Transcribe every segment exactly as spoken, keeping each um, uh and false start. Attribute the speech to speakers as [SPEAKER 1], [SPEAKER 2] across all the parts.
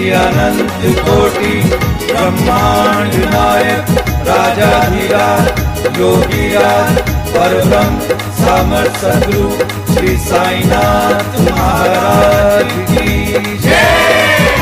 [SPEAKER 1] श्री अनंत कोटि ब्रह्मांड नायक राजाधिराज योगीराज परब्रह्म समर्थ सद्गुरु श्री साईनाथ महाराज की जय।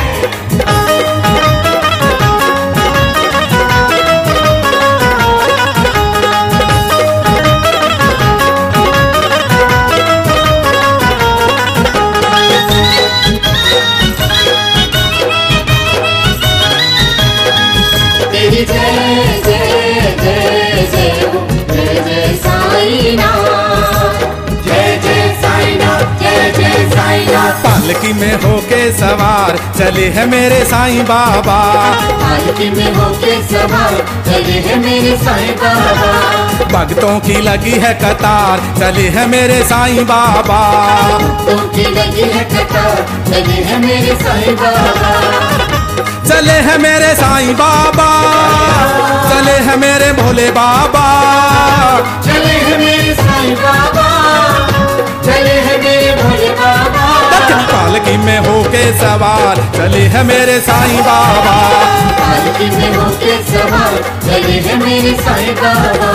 [SPEAKER 2] जय जय जय जय हो जय जय साईनाथ
[SPEAKER 1] जय जय साईनाथ जय जय साईनाथ।
[SPEAKER 3] पालकी में होके सवार चले हैं मेरे साईं बाबा,
[SPEAKER 2] पालकी में होके सवार चले हैं मेरे साईं बाबा।
[SPEAKER 3] भक्तों की लगी है कतार चले हैं मेरे साईं बाबा,
[SPEAKER 2] भक्तों की लगी है कतार चले हैं मेरे साईं बाबा।
[SPEAKER 3] चले हैं मेरे साईं बाबा, चले हैं मेरे भोले बाबा,
[SPEAKER 2] चले हैं मेरे साईं बाबा, चले हैं मेरे भोले बाबा।
[SPEAKER 3] पालकी में होके सवार चले हैं मेरे साईं बाबा,
[SPEAKER 2] पालकी में होके सवार चले हैं मेरे साईं बाबा।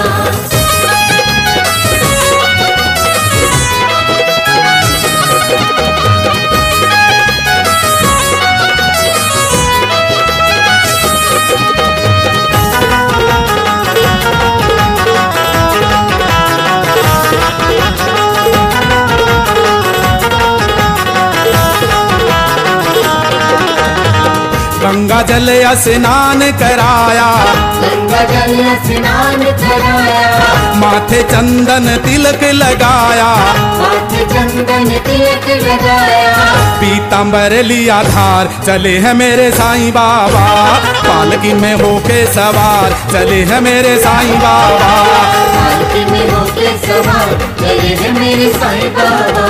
[SPEAKER 3] गंगा जल स्नान कराया,
[SPEAKER 2] गंगा जल स्नान कराया,
[SPEAKER 3] माथे चंदन तिलक लगाया,
[SPEAKER 2] माथे चंदन तिलक लगाया।
[SPEAKER 3] पीतांबर लिया धार चले हैं मेरे साईं बाबा, पालकी में होके सवार चले हैं मेरे साईं बाबा,
[SPEAKER 2] पालकी में होके सवार चले हैं मेरे साईं बाबा।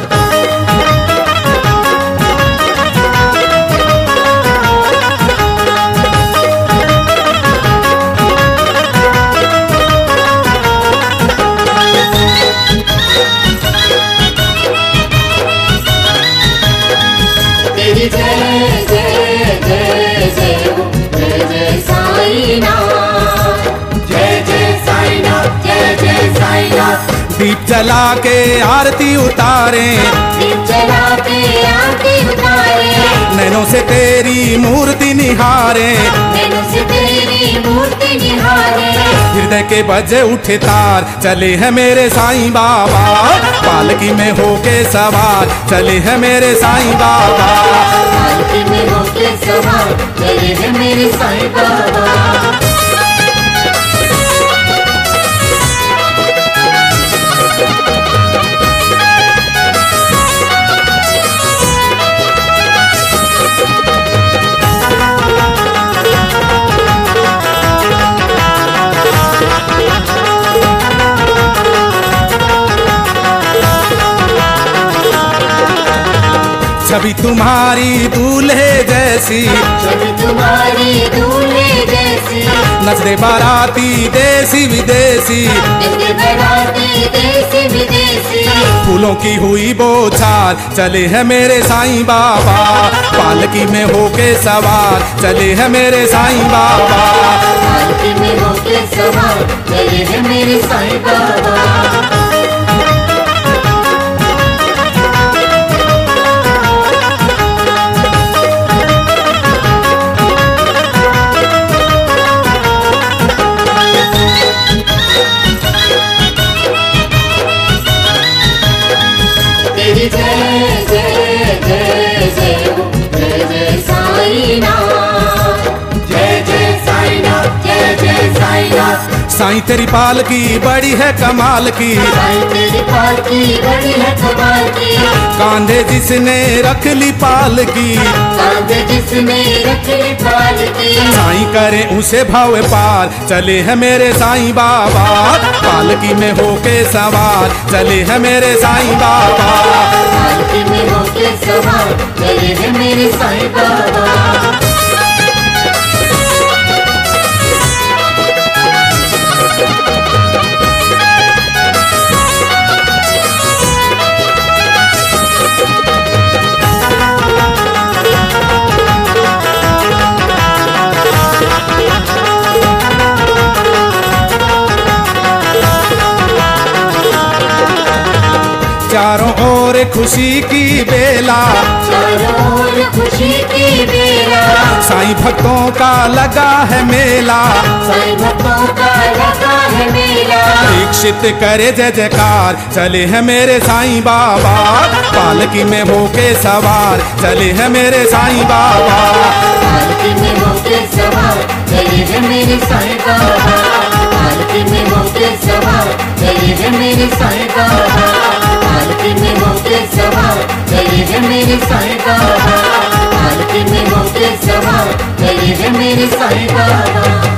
[SPEAKER 2] जय जय जय जय हो जय जय साईनाथ
[SPEAKER 1] जय जय साईनाथ जय जय साईनाथ।
[SPEAKER 3] दीप जला के आरती उतारे,
[SPEAKER 2] दीप जला के आरती उतारे,
[SPEAKER 3] नैनों से तेरी मूर्ति निहारे,
[SPEAKER 2] नैनों से तेरी मूर्ति निहारे।
[SPEAKER 3] हृदय के बजे उठे तार चले हैं मेरे साईं बाबा, पालकी में होके सवार चले हैं मेरे साईं बाबा,
[SPEAKER 2] पालकी में होके सवार चले हैं मेरे साईं बाबा।
[SPEAKER 3] छवि तुम्हारी दूल्हे जैसी,
[SPEAKER 2] छवि तुम्हारी दूल्हे जैसी,
[SPEAKER 3] नजरे बाराती देसी विदेशी,
[SPEAKER 2] नजरे बाराती देसी विदेशी।
[SPEAKER 3] फूलों की हुई बौछार चले हैं मेरे साईं बाबा, पालकी में होके सवार चले हैं मेरे साईं बाबा,
[SPEAKER 2] पालकी में होके सवार चले हैं मेरे साईं बाबा। जय जय जय जय हो जय जय साईनाथ
[SPEAKER 1] जय जय साईनाथ जय जय साईनाथ।
[SPEAKER 3] साईं तेरी पालकी बड़ी है कमाल की,
[SPEAKER 2] साईं तेरी पालकी बड़ी है कमाल की,
[SPEAKER 3] कांधे जिसने रख ली पालकी,
[SPEAKER 2] कांधे जिसने रख ली पालकी।
[SPEAKER 3] साईं करे उसे भाव पार चले हैं मेरे साईं बाबा, पालकी में होके सवार चले हैं मेरे साईं बाबा,
[SPEAKER 2] पालकी में होके सवार चले हैं मेरे साईं बाबा।
[SPEAKER 3] खुशी की बेला,
[SPEAKER 2] चारों ओर खुशी की बेला,
[SPEAKER 3] साईं भक्तों का लगा है मेला,
[SPEAKER 2] साईं भक्तों का लगा है मेला।
[SPEAKER 3] दीक्षित करे जय जयकार, चले हैं मेरे साईं बाबा, पालकी में होके सवार, चले हैं मेरे साईं बाबा।
[SPEAKER 2] पालकी में होके सवार, चले हैं मेरे साईं बाबा, पालकी में होके सवार, चले हैं मेरे साईं बाबा, पालकी में होके सवार, चले हैं मेरे साईं बाबा, पालकी में होके सवार, चले हैं मेरे साईं बाबा।